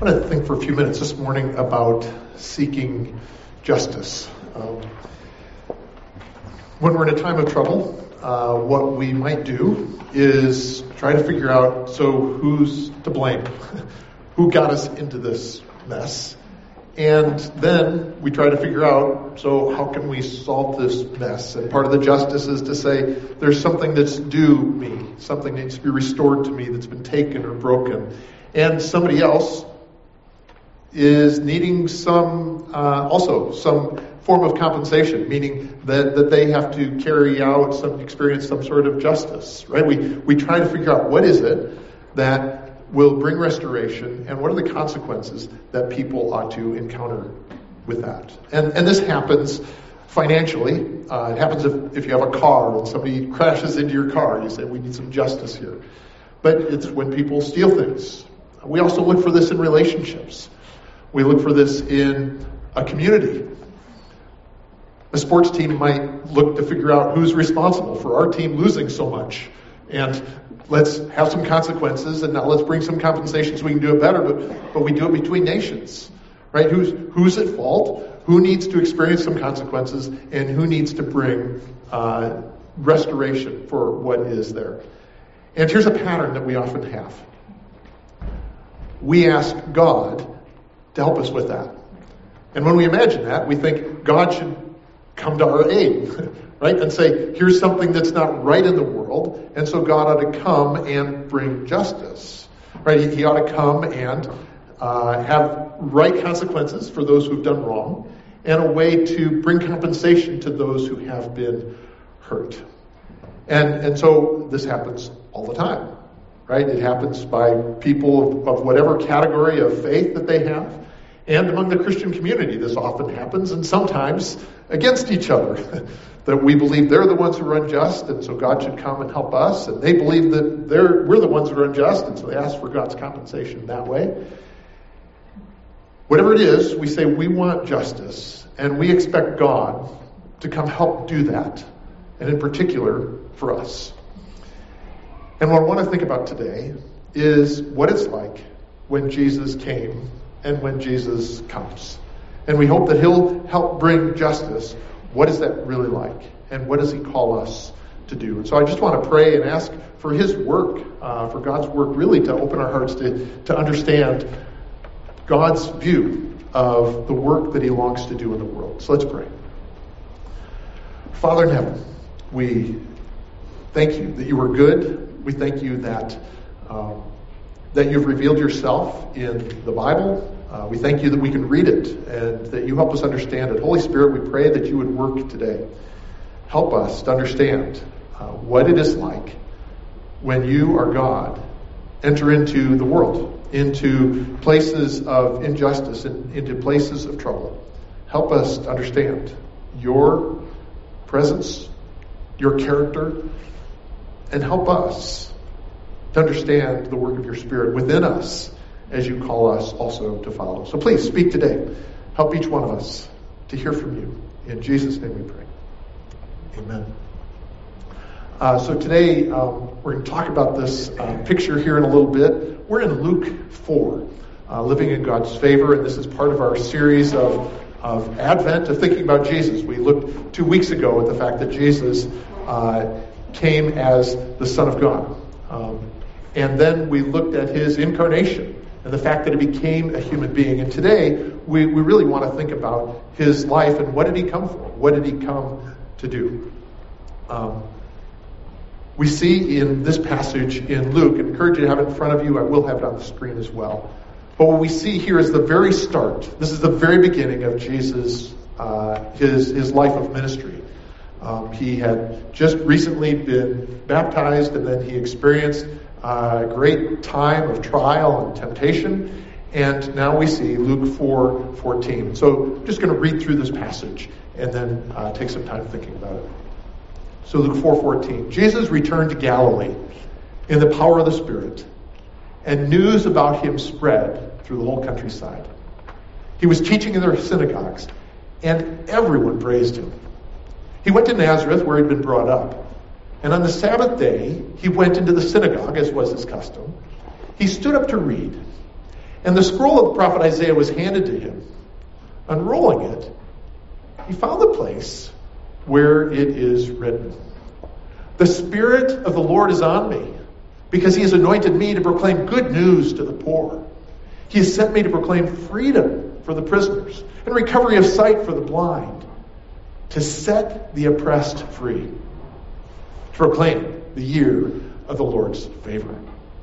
I want to think for a few minutes this morning about seeking justice. When we're in a time of trouble, what we might do is try to figure out, so who's to blame? Who got us into this mess? And then we try to figure out, so how can we solve this mess? And part of the justice is to say, there's something that's due me, something needs to be restored to me that's been taken or broken. And somebody else is needing some form of compensation, meaning that they have to carry out experience some sort of justice, right? We try to figure out what is it that will bring restoration, and what are the consequences that people ought to encounter with that. And this happens financially. It happens if you have a car and somebody crashes into your car. You say, we need some justice here. But it's when people steal things. We also look for this in relationships. We look for this in a community. A sports team might look to figure out who's responsible for our team losing so much. And let's have some consequences, and now let's bring some compensation so we can do it better. But we do it between nations, right? Who's at fault? Who needs to experience some consequences? And who needs to bring restoration for what is there? And here's a pattern that we often have. We ask God to help us with that. And when we imagine that, we think God should come to our aid, right? And say, here's something that's not right in the world, and so God ought to come and bring justice, right? He ought to come and have right consequences for those who've done wrong, and a way to bring compensation to those who have been hurt. And so this happens all the time, right? It happens by people of whatever category of faith that they have. And among the Christian community, this often happens, and sometimes against each other. That we believe they're the ones who are unjust, and so God should come and help us. And they believe that we're the ones who are unjust, and so they ask for God's compensation that way. Whatever it is, we say we want justice, and we expect God to come help do that, and in particular, for us. And what I want to think about today is what it's like when Jesus came and when Jesus comes. And we hope that he'll help bring justice. What is that really like? And what does he call us to do? And so I just want to pray and ask for his work, for God's work, really to open our hearts to understand God's view of the work that he longs to do in the world. So let's pray. Father in heaven, we thank you that you are good. We thank you that you've revealed yourself in the Bible. We thank you that we can read it and that you help us understand it. Holy Spirit, we pray that you would work today. Help us to understand what it is like when you are God. Enter into the world, into places of injustice, and into places of trouble. Help us to understand your presence, your character, and help us to understand the work of your Spirit within us as you call us also to follow. So please speak today. Help each one of us to hear from you. In Jesus' name we pray. Amen. So today we're going to talk about this picture here in a little bit. We're in Luke 4, Living in God's Favor, and this is part of our series of Advent, of thinking about Jesus. We looked 2 weeks ago at the fact that Jesus came as the Son of God. And then we looked at his incarnation and the fact that he became a human being. And today, we really want to think about his life and what did he come for? What did he come to do? We see in this passage in Luke, and I encourage you to have it in front of you. I will have it on the screen as well. But what we see here is the very start. This is the very beginning of Jesus, his life of ministry. He had just recently been baptized, and then he experienced a great time of trial and temptation. And now we see Luke 4:14. So I'm just going to read through this passage and then take some time thinking about it. So Luke 4:14. Jesus returned to Galilee in the power of the Spirit, and news about him spread through the whole countryside. He was teaching in their synagogues, and everyone praised him. He went to Nazareth, where he'd been brought up. And on the Sabbath day, he went into the synagogue, as was his custom. He stood up to read. And the scroll of the prophet Isaiah was handed to him. Unrolling it, he found the place where it is written, "The Spirit of the Lord is on me, because he has anointed me to proclaim good news to the poor. He has sent me to proclaim freedom for the prisoners and recovery of sight for the blind, to set the oppressed free, to proclaim the year of the Lord's favor."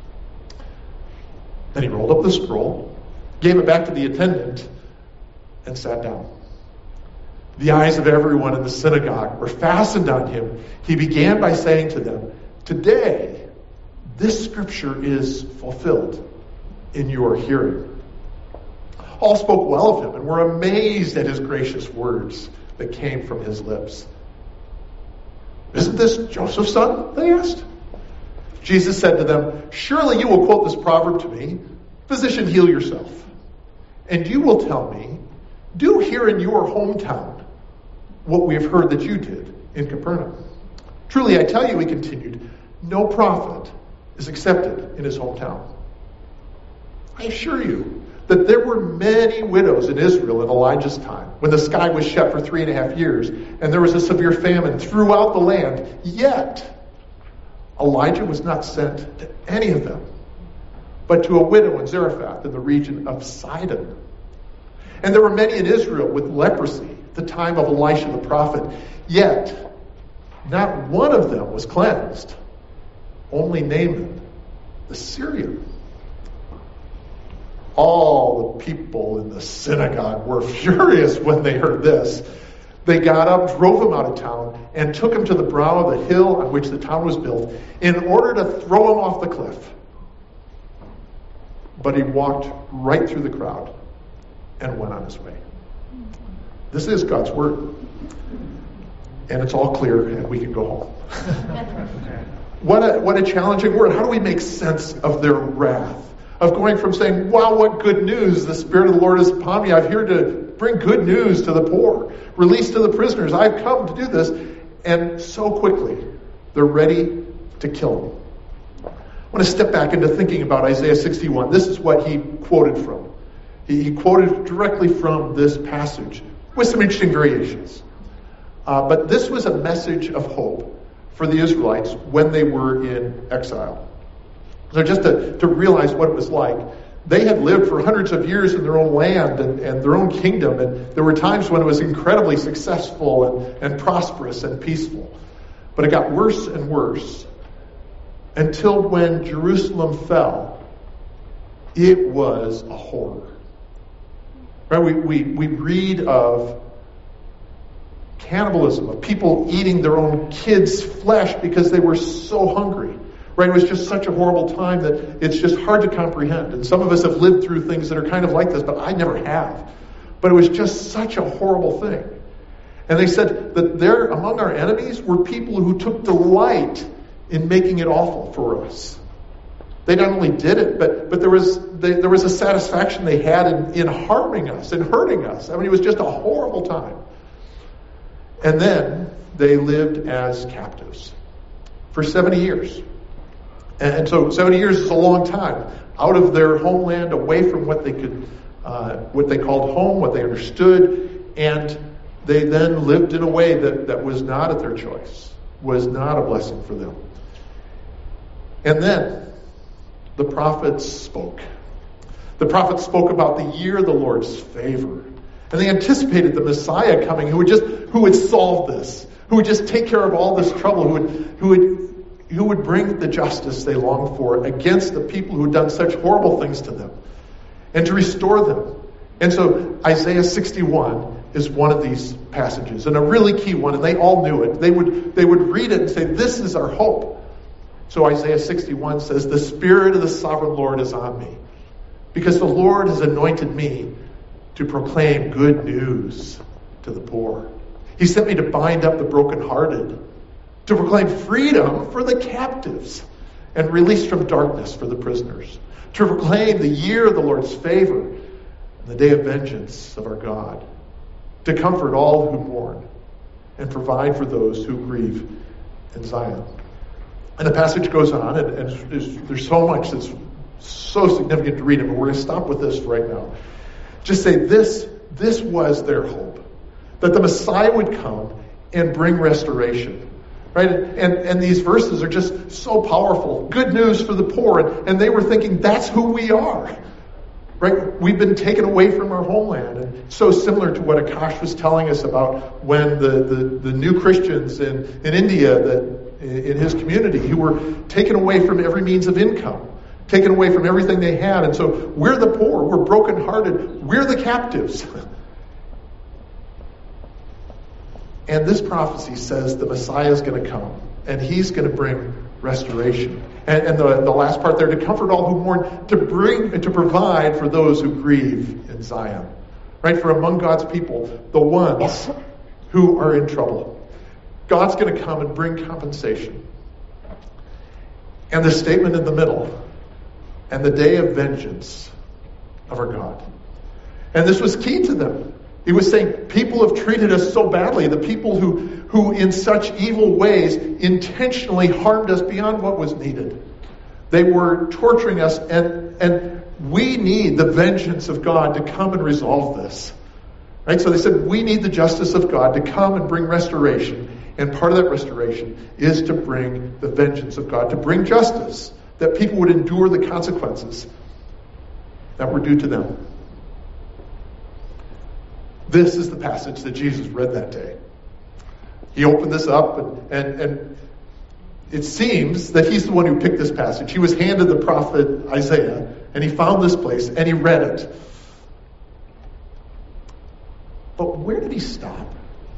Then he rolled up the scroll, gave it back to the attendant, and sat down. The eyes of everyone in the synagogue were fastened on him. He began by saying to them, "Today, this scripture is fulfilled in your hearing." All spoke well of him and were amazed at his gracious words that came from his lips. "Isn't this Joseph's son?" they asked. Jesus said to them, "Surely you will quote this proverb to me, 'Physician, heal yourself.' And you will tell me, 'Do here in your hometown what we have heard that you did in Capernaum.' Truly I tell you," he continued, "no prophet is accepted in his hometown. I assure you that there were many widows in Israel in Elijah's time, when the sky was shut for 3.5 years, and there was a severe famine throughout the land. Yet Elijah was not sent to any of them, but to a widow in Zarephath in the region of Sidon. And there were many in Israel with leprosy at the time of Elisha the prophet, yet not one of them was cleansed, only Naaman the Syrian." All the people in the synagogue were furious when they heard this. They got up, drove him out of town, and took him to the brow of the hill on which the town was built, in order to throw him off the cliff. But he walked right through the crowd and went on his way. This is God's word. And it's all clear, and we can go home. What a challenging word. How do we make sense of their wrath? Of going from saying, "Wow, what good news. The Spirit of the Lord is upon me. I'm here to bring good news to the poor. Release to the prisoners. I've come to do this." And so quickly, they're ready to kill him. I want to step back into thinking about Isaiah 61. This is what he quoted from. He quoted directly from this passage with some interesting variations. But this was a message of hope for the Israelites when they were in exile. So just to realize what it was like, they had lived for hundreds of years in their own land and their own kingdom, and there were times when it was incredibly successful and prosperous and peaceful. But it got worse and worse until when Jerusalem fell, it was a horror. Right? We read of cannibalism, of people eating their own kids' flesh because they were so hungry. Right? It was just such a horrible time that it's just hard to comprehend. And some of us have lived through things that are kind of like this, but I never have. But it was just such a horrible thing. And they said that there among our enemies were people who took delight in making it awful for us. They not only did it, but there was a satisfaction they had in harming us and hurting us. I mean, it was just a horrible time. And then they lived as captives for 70 years. And so 70 years is a long time out of their homeland, away from what they could, what they called home, what they understood, and they then lived in a way that was not at their choice, was not a blessing for them. And then the prophets spoke. The prophets spoke about the year of the Lord's favor. And they anticipated the Messiah coming who would solve this, who would just take care of all this trouble, who would bring the justice they longed for against the people who had done such horrible things to them, and to restore them. And so Isaiah 61 is one of these passages, and a really key one, and they all knew it. They would read it and say, "This is our hope." So Isaiah 61 says, "The Spirit of the Sovereign Lord is on me, because the Lord has anointed me to proclaim good news to the poor. He sent me to bind up the brokenhearted, to proclaim freedom for the captives, and release from darkness for the prisoners, to proclaim the year of the Lord's favor and the day of vengeance of our God, to comfort all who mourn and provide for those who grieve in Zion." And the passage goes on, and there's so much that's so significant to read them, and we're going to stop with this right now. Just say this was their hope, that the Messiah would come and bring restoration. Right? And these verses are just so powerful. Good news for the poor. And they were thinking, that's who we are. Right? We've been taken away from our homeland. And so similar to what Akash was telling us about when the new Christians in India, that in his community, who were taken away from every means of income, taken away from everything they had. And so we're the poor, we're brokenhearted, we're the captives. And this prophecy says the Messiah is going to come, and he's going to bring restoration. And the last part there, to comfort all who mourn, to provide for those who grieve in Zion. Right? For among God's people, the ones who are in trouble. God's going to come and bring compensation. And the statement in the middle, and the day of vengeance of our God. And this was key to them. He was saying, people have treated us so badly. The people who in such evil ways intentionally harmed us beyond what was needed. They were torturing us, and we need the vengeance of God to come and resolve this. Right? So they said, we need the justice of God to come and bring restoration. And part of that restoration is to bring the vengeance of God, to bring justice, that people would endure the consequences that were due to them. This is the passage that Jesus read that day. He opened this up, and it seems that he's the one who picked this passage. He was handed the prophet Isaiah, and he found this place, and he read it. But where did he stop?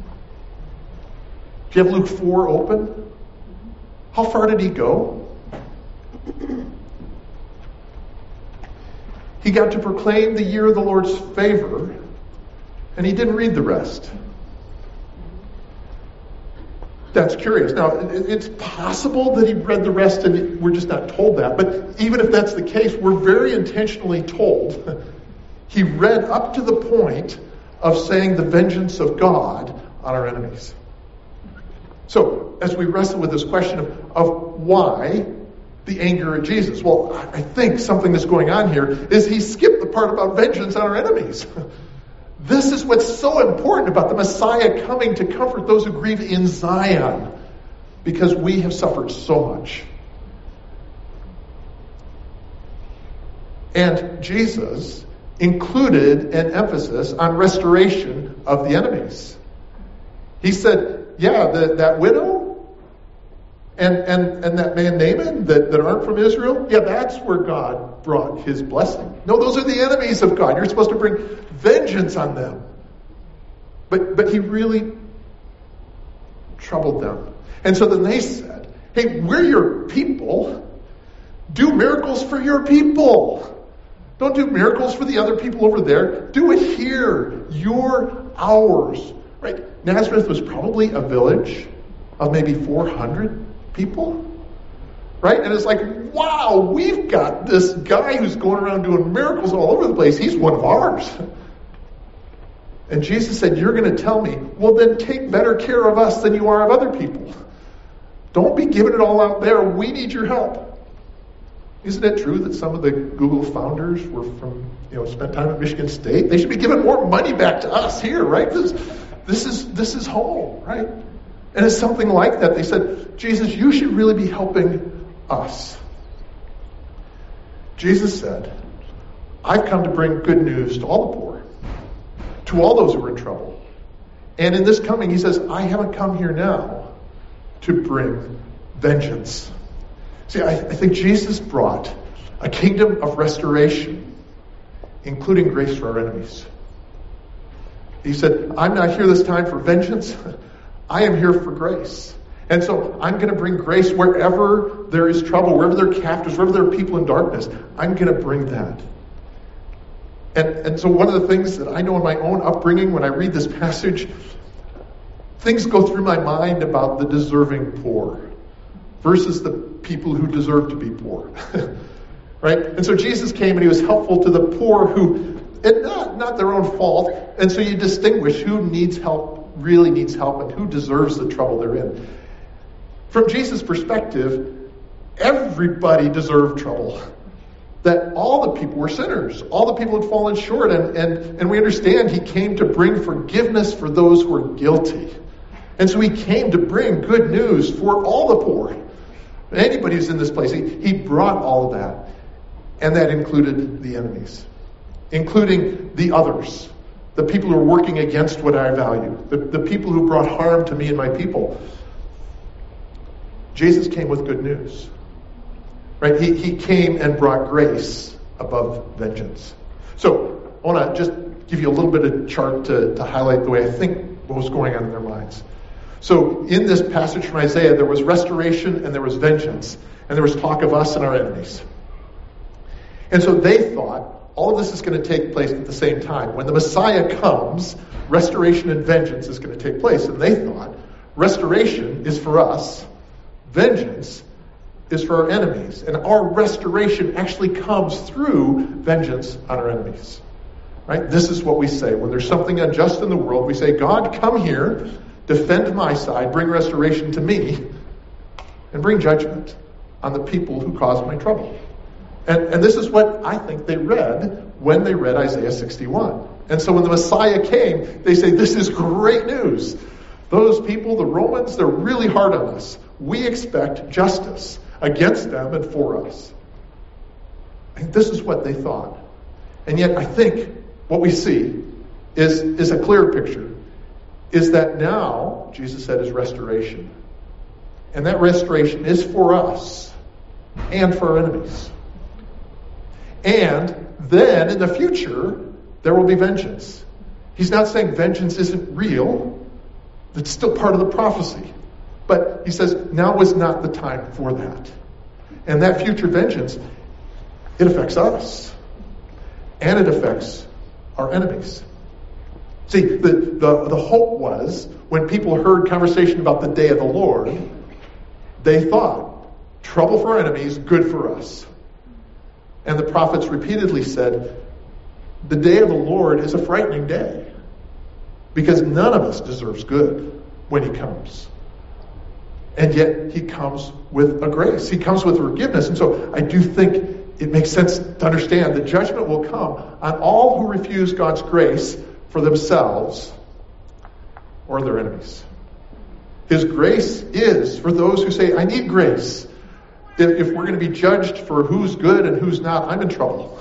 Do you have Luke 4 open? How far did he go? He got to proclaim the year of the Lord's favor, and he didn't read the rest. That's curious. Now, it's possible that he read the rest and we're just not told that. But even if that's the case, we're very intentionally told he read up to the point of saying the vengeance of God on our enemies. So, as we wrestle with this question of why the anger at Jesus, well, I think something that's going on here is he skipped the part about vengeance on our enemies. This is what's so important about the Messiah coming to comfort those who grieve in Zion, because we have suffered so much. And Jesus included an emphasis on restoration of the enemies. He said, yeah, that widow and that man Naaman that aren't from Israel, yeah, that's where God brought his blessing. No, those are the enemies of God. You're supposed to bring vengeance on them. But he really troubled them. And so then they said, hey, we're your people. Do miracles for your people. Don't do miracles for the other people over there. Do it here. You're ours. Right? Nazareth was probably a village of maybe 400 people. Right? And it's like, wow, we've got this guy who's going around doing miracles all over the place. He's one of ours. And Jesus said, you're going to tell me, well, then take better care of us than you are of other people. Don't be giving it all out there. We need your help. Isn't it true that some of the Google founders were from, spent time at Michigan State? They should be giving more money back to us here, right? This is home, right? And it's something like that. They said, Jesus, you should really be helping us. Jesus said, I've come to bring good news to all the poor, to all those who are in trouble. And in this coming, he says, I haven't come here now to bring vengeance. See, I think Jesus brought a kingdom of restoration, including grace for our enemies. He said, I'm not here this time for vengeance. I am here for grace. And so I'm going to bring grace wherever there is trouble, wherever there are captives, wherever there are people in darkness. I'm going to bring that. And so one of the things that I know in my own upbringing, when I read this passage, things go through my mind about the deserving poor versus the people who deserve to be poor. Right? And so Jesus came and he was helpful to the poor who, and not their own fault. And so you distinguish who needs help, really needs help, and who deserves the trouble they're in. From Jesus' perspective, everybody deserved trouble. that all the people were sinners. All the people had fallen short. And we understand he came to bring forgiveness for those who were guilty. And so he came to bring good news for all the poor. Anybody who's in this place, he brought all of that. And that included the enemies, including the others, the people who are working against what I value, the people who brought harm to me and my people. Jesus came with good news. Right? He came and brought grace above vengeance. So I want to just give you a little bit of chart to highlight the way I think what was going on in their minds. So in this passage from Isaiah, there was restoration and there was vengeance. And there was talk of us and our enemies. And so they thought all of this is going to take place at the same time. When the Messiah comes, restoration and vengeance is going to take place. And they thought restoration is for us, vengeance is for our enemies. And our restoration actually comes through vengeance on our enemies. Right? This is what we say. When there's something unjust in the world, we say, God, come here, defend my side, bring restoration to me, and bring judgment on the people who caused my trouble. And this is what I think they read when they read Isaiah 61. And so when the Messiah came, they say, this is great news. Those people, the Romans, they're really hard on us. We expect justice against them and for us. I think this is what they thought. And yet I think what we see is a clear picture, is that now, Jesus said, is restoration. And that restoration is for us and for our enemies. And then in the future, there will be vengeance. He's not saying vengeance isn't real. That's still part of the prophecy. But he says now is not the time for that. And that future vengeance, it affects us. And it affects our enemies. See, the hope was, when people heard conversation about the day of the Lord, they thought, trouble for our enemies, good for us. And the prophets repeatedly said, the day of the Lord is a frightening day. Because none of us deserves good when he comes. And yet he comes with a grace. He comes with forgiveness. And so I do think it makes sense to understand that judgment will come on all who refuse God's grace for themselves or their enemies. His grace is for those who say, I need grace. If we're going to be judged for who's good and who's not, I'm in trouble.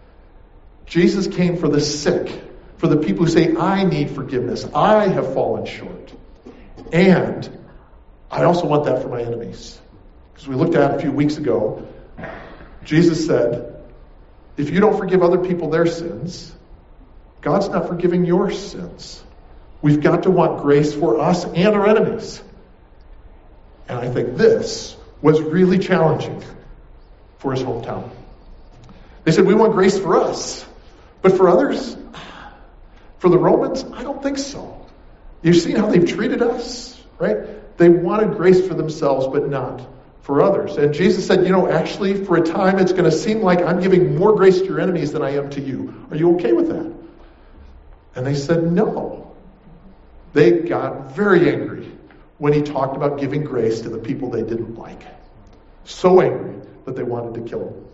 Jesus came for the sick, for the people who say, I need forgiveness. I have fallen short. And I also want that for my enemies. Because we looked at it a few weeks ago, Jesus said, if you don't forgive other people their sins, God's not forgiving your sins. We've got to want grace for us and our enemies. And I think this was really challenging for his hometown. They said, we want grace for us. But for others, for the Romans, I don't think so. You've seen how they've treated us, right? They wanted grace for themselves, but not for others. And Jesus said, actually, for a time, it's going to seem like I'm giving more grace to your enemies than I am to you. Are you okay with that? And they said, no. They got very angry when he talked about giving grace to the people they didn't like. So angry that they wanted to kill him.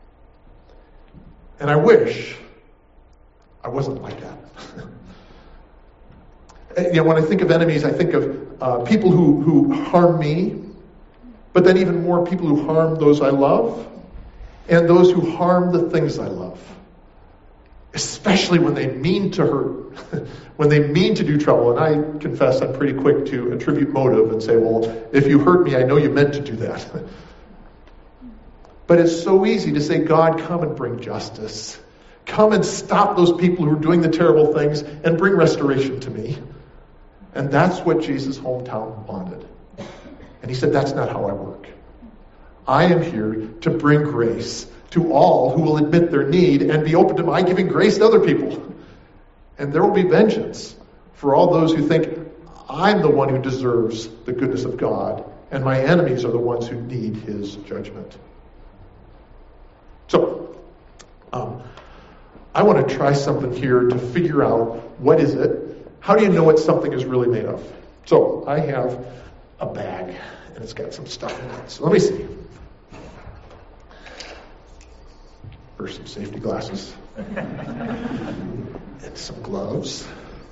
And I wish I wasn't like that. When I think of enemies, I think of people who harm me, but then even more people who harm those I love, and those who harm the things I love. Especially when they mean to hurt, when they mean to do trouble. And I confess I'm pretty quick to attribute motive and say, well, if you hurt me, I know you meant to do that. But it's so easy to say, God, come and bring justice. Come and stop those people who are doing the terrible things and bring restoration to me. And that's what Jesus' hometown wanted. And he said, that's not how I work. I am here to bring grace to all who will admit their need and be open to my giving grace to other people. And there will be vengeance for all those who think I'm the one who deserves the goodness of God, and my enemies are the ones who need his judgment. So, I want to try something here to figure out what is it. How do you know what something is really made of? So, I have a bag, and it's got some stuff in it. So let me see. Wear some safety glasses. And some gloves.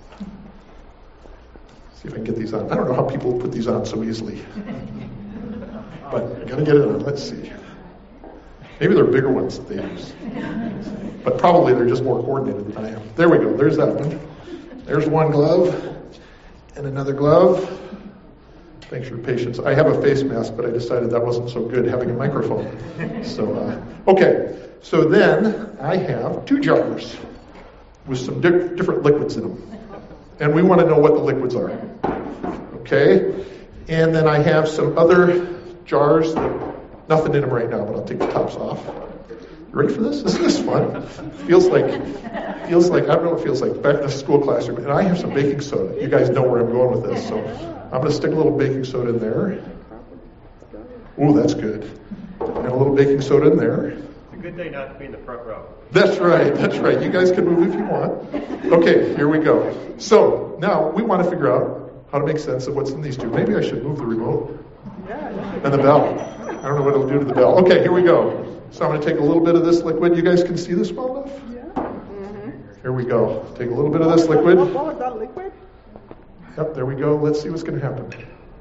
See if I can get these on. I don't know how people put these on so easily. But I gotta get it on. Let's see. Maybe they're bigger ones that they use. But probably they're just more coordinated than I am. There we go. There's that one. There's one glove. And another glove. Thanks for your patience. I have a face mask, but I decided that wasn't so good having a microphone. So, okay. So then I have 2 jars with some different liquids in them. And we want to know what the liquids are. Okay? And then I have some other jars that nothing in them right now, but I'll take the tops off. You ready for this? Isn't this fun? Feels like, I don't know what it feels like. Back in the school classroom. And I have some baking soda. You guys know where I'm going with this. So I'm going to stick a little baking soda in there. Ooh, that's good. And a little baking soda in there. It's a good day not to be in the front row. That's right. You guys can move if you want. Okay, here we go. So now we want to figure out how to make sense of what's in these 2. Maybe I should move the remote and the bell. I don't know what it'll do to the bell. Okay, here we go. So I'm going to take a little bit of this liquid. You guys can see this well enough? Yeah. Mm-hmm. Here we go. Take a little bit of this liquid. What was that liquid? Yep, there we go. Let's see what's going to happen.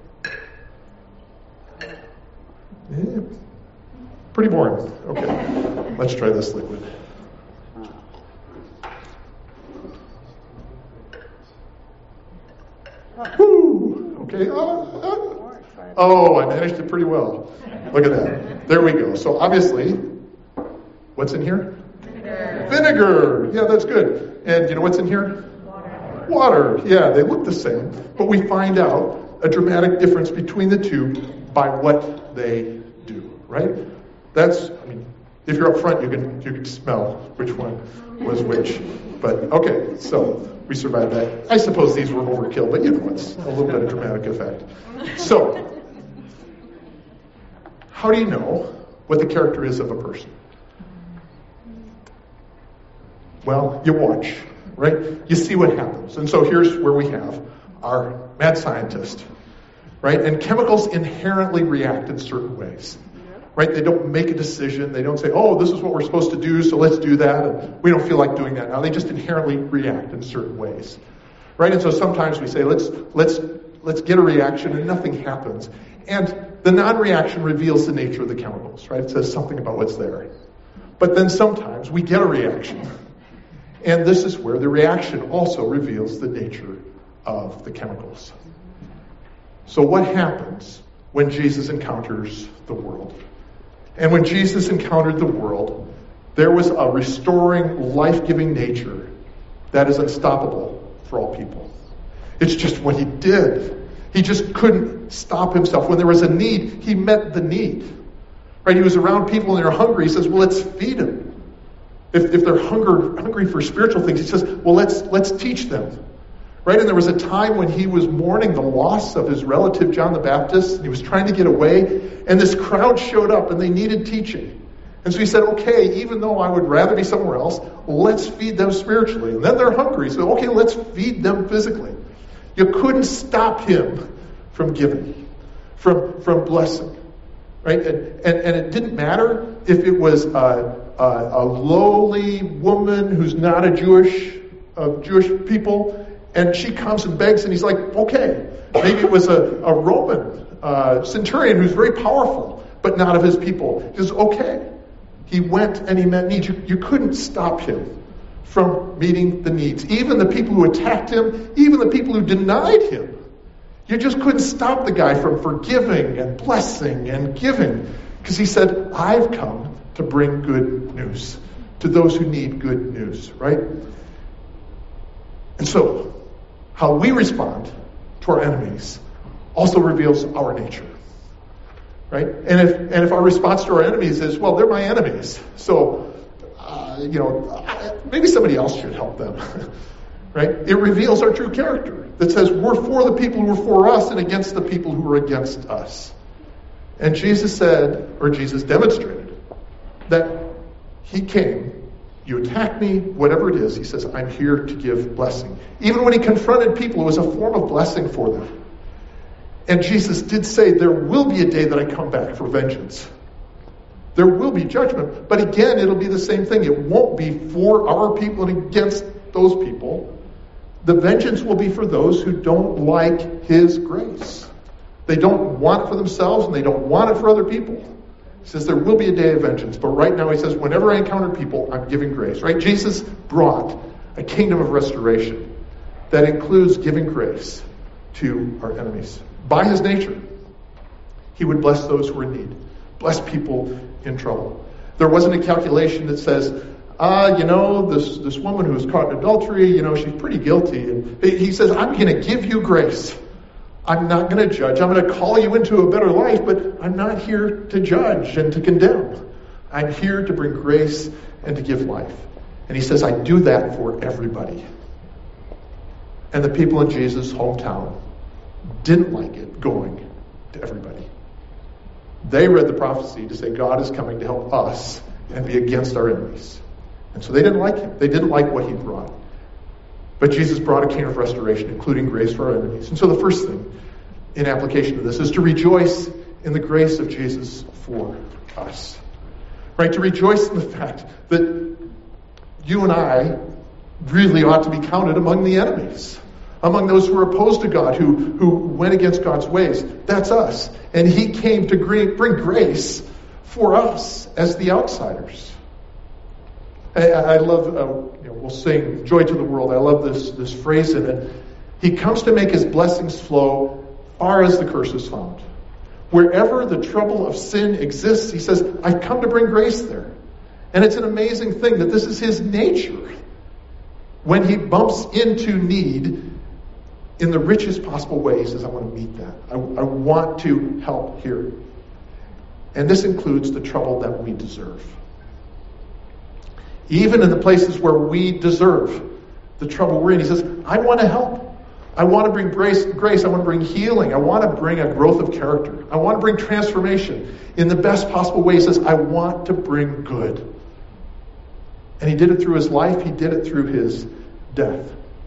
Yeah, pretty boring. Okay, let's try this liquid. Woo! Okay. Oh, I managed it pretty well. Look at that. There we go. So obviously, what's in here? Vinegar. Yeah, that's good. And you know what's in here? Water. Yeah, they look the same, but we find out a dramatic difference between the 2 by what they do. Right? If you're up front, you can smell which one was which. But okay, so we survived that. I suppose these were overkill, but it's a little bit of dramatic effect. So, how do you know what the character is of a person? Well, you watch, right? You see what happens. And so here's where we have our mad scientist, right? And chemicals inherently react in certain ways. Right? They don't make a decision. They don't say, oh, this is what we're supposed to do, so let's do that. And we don't feel like doing that now. They just inherently react in certain ways. Right? And so sometimes we say, let's get a reaction, and nothing happens. And the non-reaction reveals the nature of the chemicals. Right? It says something about what's there. But then sometimes we get a reaction. And this is where the reaction also reveals the nature of the chemicals. So what happens when Jesus encounters the world? And when Jesus encountered the world, there was a restoring, life-giving nature that is unstoppable for all people. It's just what he did. He just couldn't stop himself. When there was a need, he met the need. Right? He was around people and they're hungry. He says, well, let's feed them. If they're hungry for spiritual things, he says, well, let's teach them. Right? And there was a time when he was mourning the loss of his relative John the Baptist, and he was trying to get away, and this crowd showed up and they needed teaching. And so he said, okay, even though I would rather be somewhere else, let's feed them spiritually. And then they're hungry, so okay, let's feed them physically. You couldn't stop him from giving, from blessing. Right? And it didn't matter if it was a lowly woman who's not a Jewish people, and she comes and begs, and he's like, okay. Maybe it was a Roman centurion who's very powerful, but not of his people. He says, okay. He went and he met needs. You couldn't stop him from meeting the needs. Even the people who attacked him, even the people who denied him. You just couldn't stop the guy from forgiving and blessing and giving. Because he said, I've come to bring good news to those who need good news, right? And so, how we respond to our enemies also reveals our nature, right? And if our response to our enemies is, well, they're my enemies, so maybe somebody else should help them, right? It reveals our true character that says we're for the people who are for us and against the people who are against us. And Jesus demonstrated that he came. You attack me, whatever it is, he says, I'm here to give blessing. Even when he confronted people, it was a form of blessing for them. And Jesus did say, there will be a day that I come back for vengeance. There will be judgment, but again, it'll be the same thing. It won't be for our people and against those people. The vengeance will be for those who don't like his grace. They don't want it for themselves and they don't want it for other people. He says there will be a day of vengeance, but right now he says, whenever I encounter people, I'm giving grace. Right? Jesus brought a kingdom of restoration that includes giving grace to our enemies. By his nature, he would bless those who are in need, bless people in trouble. There wasn't a calculation that says, this woman who was caught in adultery, she's pretty guilty. And he says, I'm going to give you grace. I'm not going to judge. I'm going to call you into a better life, but I'm not here to judge and to condemn. I'm here to bring grace and to give life. And he says, I do that for everybody. And the people in Jesus' hometown didn't like it going to everybody. They read the prophecy to say God is coming to help us and be against our enemies. And so they didn't like him. They didn't like what he brought. But Jesus brought a kingdom of restoration, including grace for our enemies. And so the first thing in application of this is to rejoice in the grace of Jesus for us. Right? To rejoice in the fact that you and I really ought to be counted among the enemies, among those who are opposed to God, who went against God's ways. That's us. And he came to bring grace for us as the outsiders. I love, we'll sing Joy to the World. I love this phrase in it. He comes to make his blessings flow far as the curse is found. Wherever the trouble of sin exists, he says, I've come to bring grace there. And it's an amazing thing that this is his nature. When he bumps into need in the richest possible way, he says, I want to meet that. I want to help here. And this includes the trouble that we deserve. Even in the places where we deserve the trouble we're in, he says, I want to help. I want to bring grace. I want to bring healing. I want to bring a growth of character. I want to bring transformation in the best possible way. He says, I want to bring good. And he did it through his life. He did it through his death.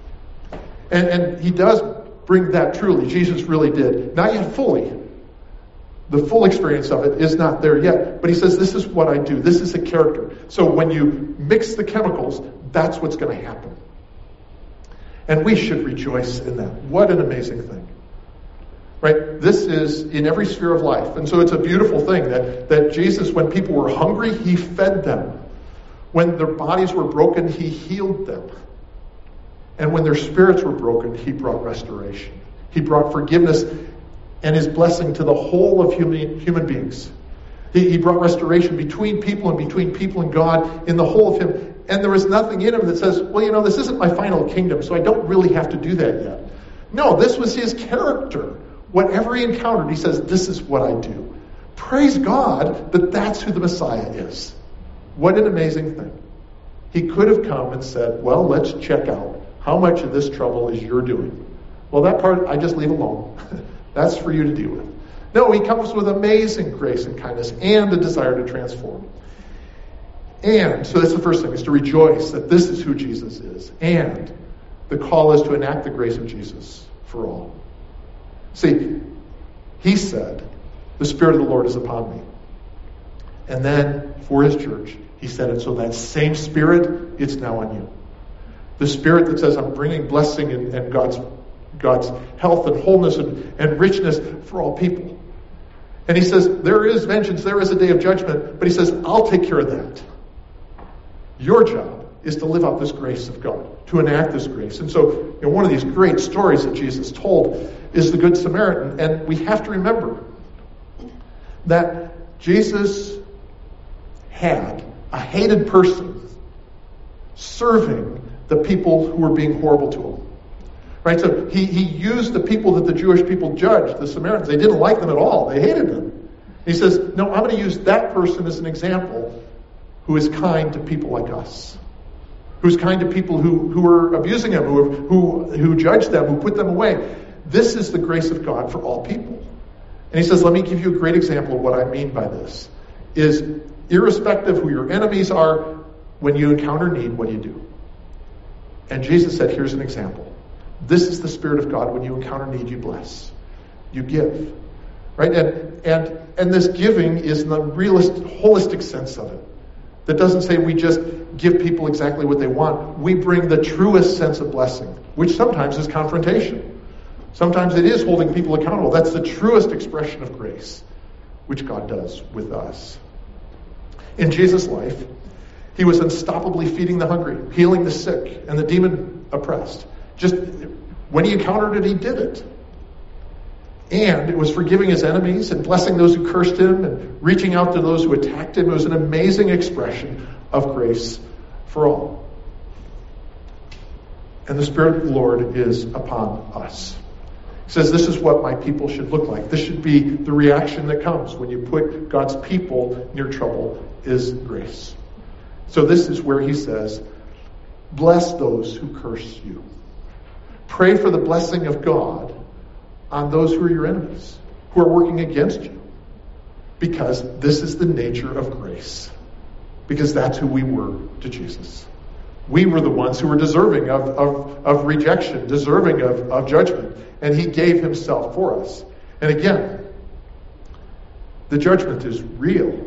And he does bring that truly. Jesus really did. Not yet fully. The full experience of it is not there yet. But he says, this is what I do. This is a character. So when you mix the chemicals, that's what's going to happen. And we should rejoice in that. What an amazing thing. Right? This is in every sphere of life. And so it's a beautiful thing that Jesus, when people were hungry, he fed them. When their bodies were broken, he healed them. And when their spirits were broken, he brought restoration. He brought forgiveness and his blessing to the whole of human beings. He brought restoration between people and God in the whole of him. And there was nothing in him that says, well, this isn't my final kingdom, so I don't really have to do that yet. No, this was his character. Whatever he encountered, he says, this is what I do. Praise God that that's who the Messiah is. What an amazing thing. He could have come and said, well, let's check out. How much of this trouble is your doing? Well, that part I just leave alone. That's for you to deal with. No, he comes with amazing grace and kindness and a desire to transform. And, so that's the first thing, is to rejoice that this is who Jesus is. And the call is to enact the grace of Jesus for all. See, he said, the Spirit of the Lord is upon me. And then, for his church, he said it, so that same Spirit, it's now on you. The Spirit that says, I'm bringing blessing and God's health and wholeness and richness for all people. And he says, there is vengeance, there is a day of judgment, but he says, I'll take care of that. Your job is to live out this grace of God, to enact this grace. And so, one of these great stories that Jesus told is the Good Samaritan. And we have to remember that Jesus had a hated person serving the people who were being horrible to him. Right? So he used the people that the Jewish people judged, the Samaritans. They didn't like them at all. They hated them. He says, no, I'm going to use that person as an example who is kind to people like us. Who's kind to people who are abusing him, who judge them, who put them away. This is the grace of God for all people. And he says, let me give you a great example of what I mean by this. Is irrespective who your enemies are, when you encounter need, what do you do? And Jesus said, here's an example. This is the Spirit of God. When you encounter need, you bless. You give. Right? And And this giving is in the holistic sense of it. That doesn't say we just give people exactly what they want. We bring the truest sense of blessing, which sometimes is confrontation. Sometimes it is holding people accountable. That's the truest expression of grace, which God does with us. In Jesus' life, he was unstoppably feeding the hungry, healing the sick, and the demon oppressed. Just when he encountered it, he did it. And it was forgiving his enemies and blessing those who cursed him and reaching out to those who attacked him. It was an amazing expression of grace for all. And the Spirit of the Lord is upon us. He says, this is what my people should look like. This should be the reaction that comes when you put God's people near trouble, is grace. So this is where he says, bless those who curse you. Pray for the blessing of God on those who are your enemies, who are working against you. Because this is the nature of grace. Because that's who we were to Jesus. We were the ones who were deserving of rejection, deserving of judgment. And he gave himself for us. And again, the judgment is real.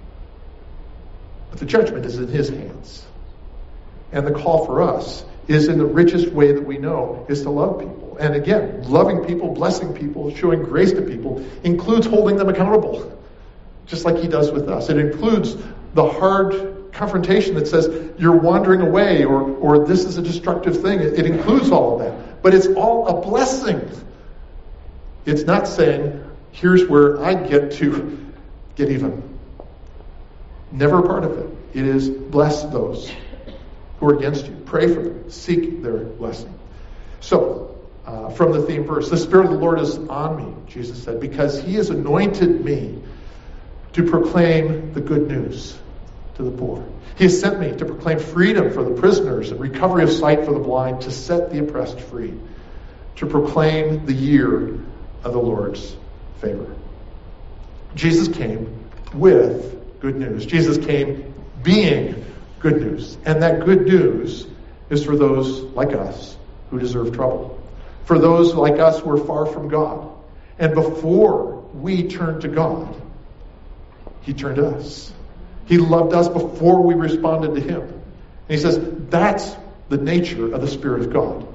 But the judgment is in his hands. And the call for us is in the richest way that we know, is to love people. And again, loving people, blessing people, showing grace to people includes holding them accountable. Just like he does with us. It includes the hard confrontation that says you're wandering away or this is a destructive thing. It includes all of that. But it's all a blessing. It's not saying, here's where I get to get even. Never a part of it. It is bless those who are against you. Pray for them. Seek their blessing. So, from the theme verse, the Spirit of the Lord is on me, Jesus said, because he has anointed me to proclaim the good news to the poor. He has sent me to proclaim freedom for the prisoners and recovery of sight for the blind, to set the oppressed free, to proclaim the year of the Lord's favor. Jesus came with good news. Jesus came being good news. And that good news is for those like us who deserve trouble. For those like us who are far from God. And before we turned to God, he turned to us. He loved us before we responded to him. And he says, that's the nature of the Spirit of God.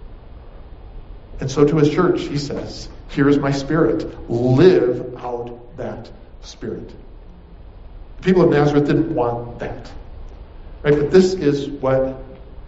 And so to his church, he says, here is my Spirit. Live out that Spirit. The people of Nazareth didn't want that. Right? But this is what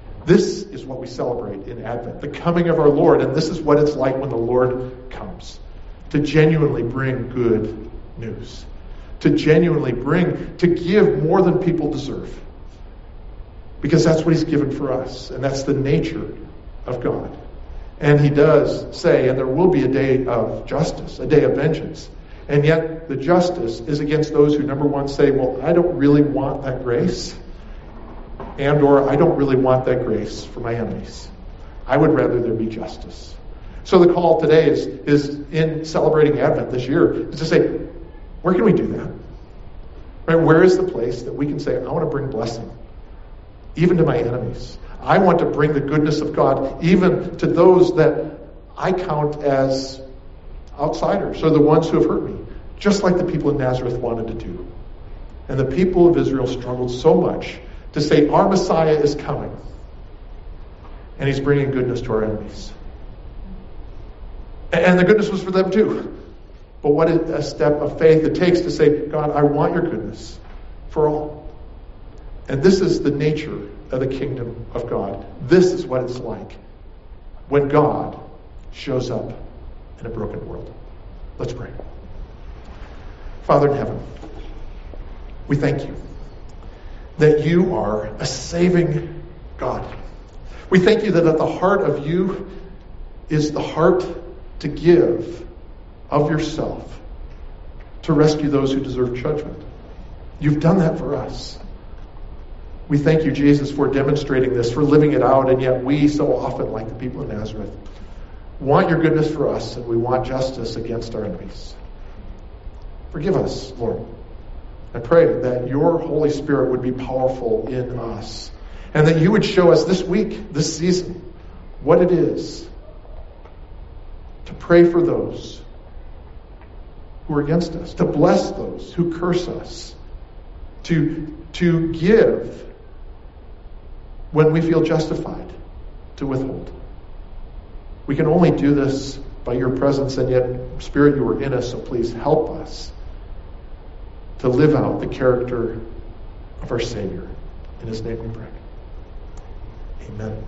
we celebrate in Advent, the coming of our Lord. And this is what it's like when the Lord comes, to genuinely bring good news. To genuinely to give more than people deserve. Because that's what he's given for us. And that's the nature of God. And he does say, and there will be a day of justice, a day of vengeance. And yet the justice is against those who, number one, say, well, I don't really want that grace. And or I don't really want that grace for my enemies. I would rather there be justice. So the call today is in celebrating Advent this year, is to say, where can we do that? Right? Where is the place that we can say, I want to bring blessing, even to my enemies? I want to bring the goodness of God, even to those that I count as outsiders, or the ones who have hurt me, just like the people in Nazareth wanted to do. And the people of Israel struggled so much to say, our Messiah is coming, and he's bringing goodness to our enemies. And the goodness was for them too. But what a step of faith it takes to say, God, I want your goodness for all. And this is the nature of the kingdom of God. This is what it's like when God shows up in a broken world. Let's pray. Father in heaven, we thank you that you are a saving God. We thank you that at the heart of you is the heart to give of yourself to rescue those who deserve judgment. You've done that for us. We thank you, Jesus, for demonstrating this, for living it out, and yet we so often, like the people of Nazareth, want your goodness for us, and we want justice against our enemies. Forgive us, Lord. I pray that your Holy Spirit would be powerful in us, and that you would show us this week, this season, what it is to pray for those who are against us, to bless those who curse us, to give when we feel justified, to withhold. We can only do this by your presence, and yet, Spirit, you are in us, so please help us to live out the character of our Savior. In His name we pray. Amen.